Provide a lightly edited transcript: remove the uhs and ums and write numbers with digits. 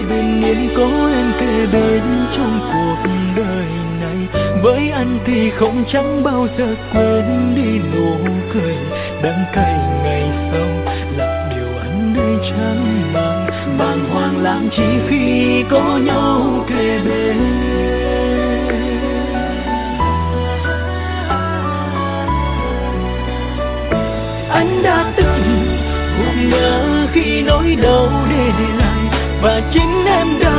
bình yên có em kề bên trong cuộc đời này. Với anh thì không chẳng bao giờ quên đi nụ cười đắng cay ngày sau, là điều anh đây chẳng mang. Bàng hoàng lãng chỉ khi có nhau kề bên. Anh đã từng ngỡ khi nỗi đau để lại, và chính em đã